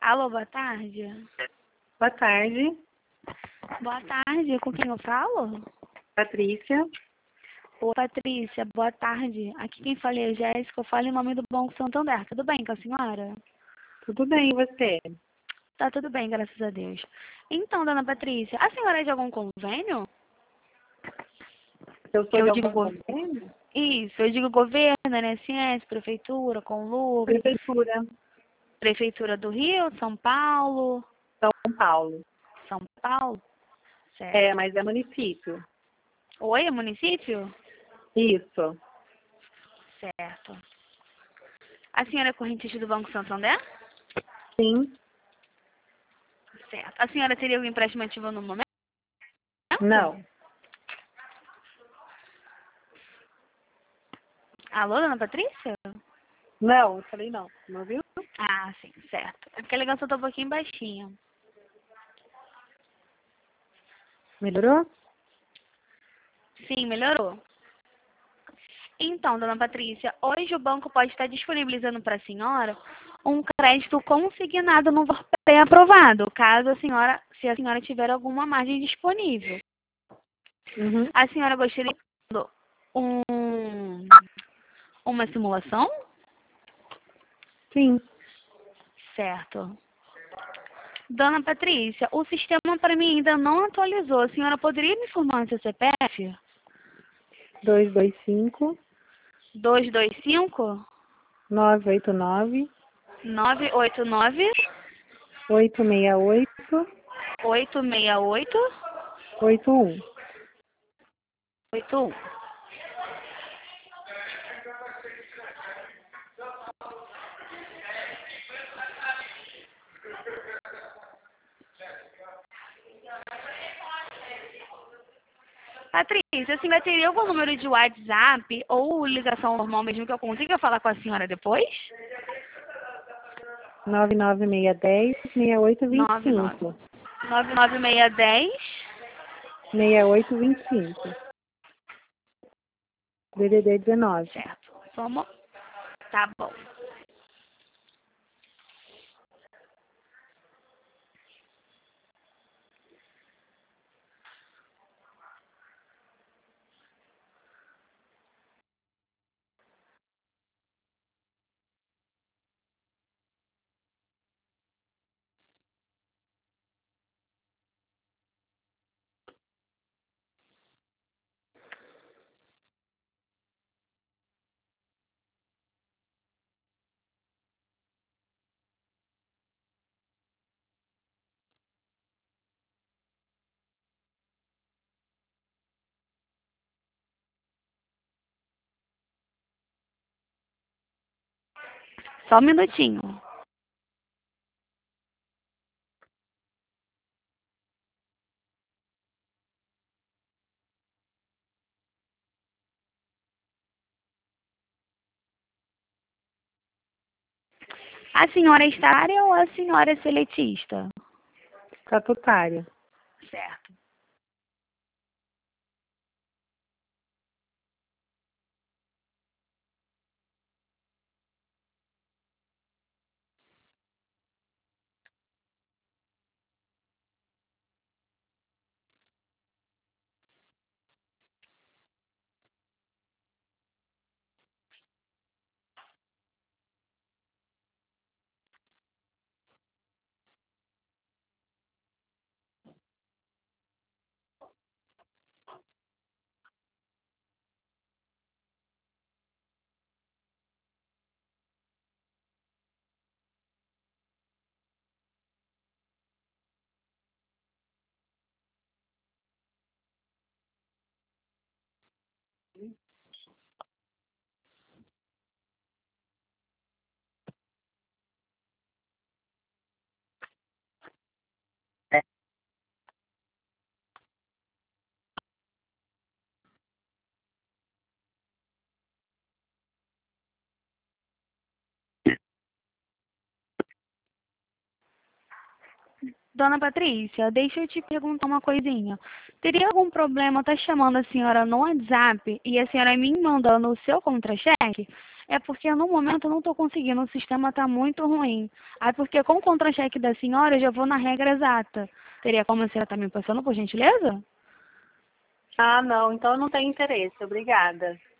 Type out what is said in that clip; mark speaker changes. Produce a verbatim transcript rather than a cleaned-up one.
Speaker 1: Alô, boa tarde.
Speaker 2: Boa tarde,
Speaker 1: Boa tarde, com quem eu falo?
Speaker 2: Patrícia.
Speaker 1: Oi, Patrícia, boa tarde. Aqui quem fala é a Jéssica, eu falo em nome do Banco Santander. Tudo bem com a senhora?
Speaker 2: Tudo bem, e você?
Speaker 1: Tá tudo bem, graças a Deus. Então, dona Patrícia, a senhora é de algum convênio?
Speaker 2: Eu sou
Speaker 1: Eu
Speaker 2: de
Speaker 1: digo
Speaker 2: algum
Speaker 1: go-
Speaker 2: convênio?
Speaker 1: Isso, eu digo governo, N S S, prefeitura, Conlub,
Speaker 2: Prefeitura,
Speaker 1: prefeitura do Rio, São Paulo,
Speaker 2: São Paulo.
Speaker 1: São Paulo, certo.
Speaker 2: É, mas é município.
Speaker 1: Oi, é município?
Speaker 2: Isso,
Speaker 1: Certo. A senhora é correntista do Banco Santander?
Speaker 2: sim,
Speaker 1: Certo. A senhora teria algum empréstimo ativo no momento?
Speaker 2: não.
Speaker 1: Alô, dona Patrícia?
Speaker 2: Não, eu falei não, não viu?
Speaker 1: Ah, sim, certo. É porque a ligação tá um pouquinho baixinha.
Speaker 2: Melhorou?
Speaker 1: Sim, melhorou. Então, dona Patrícia, hoje o banco pode estar disponibilizando para a senhora um crédito consignado no valor pré-aprovado, caso a senhora, se a senhora tiver alguma margem disponível.
Speaker 2: Uhum.
Speaker 1: A senhora gostaria de um, uma simulação?
Speaker 2: Sim,
Speaker 1: Certo. Dona Patrícia, o sistema para mim ainda não atualizou. A senhora poderia me informar o seu C P F?
Speaker 2: dois dois cinco,
Speaker 1: dois dois cinco,
Speaker 2: nove oito nove,
Speaker 1: nove oito nove,
Speaker 2: oito seis oito,
Speaker 1: oito seis oito,
Speaker 2: oito um.
Speaker 1: oito um. Patrícia, a senhora teria algum número de WhatsApp ou ligação normal mesmo que eu consiga falar com a senhora depois?
Speaker 2: nove nove seis um zero, seis oito dois
Speaker 1: nove nove
Speaker 2: cinco.
Speaker 1: nove nove seis um zero,
Speaker 2: seis oito dois cinco. D D D dezenove.
Speaker 1: certo. Vamos. Tá bom. Só um minutinho. A senhora é estagiária ou a senhora é seletista?
Speaker 2: Estatutário.
Speaker 1: Certo. Dona Patrícia, deixa eu te perguntar uma coisinha. Teria algum problema estar chamando a senhora no WhatsApp e a senhora me mandando o seu contra-cheque? É porque no momento eu não estou conseguindo, o sistema está muito ruim. Aí porque com o contra-cheque da senhora eu já vou na regra exata. Teria como a senhora estar me passando, por gentileza?
Speaker 2: Ah, não, então eu não tenho interesse. Obrigada.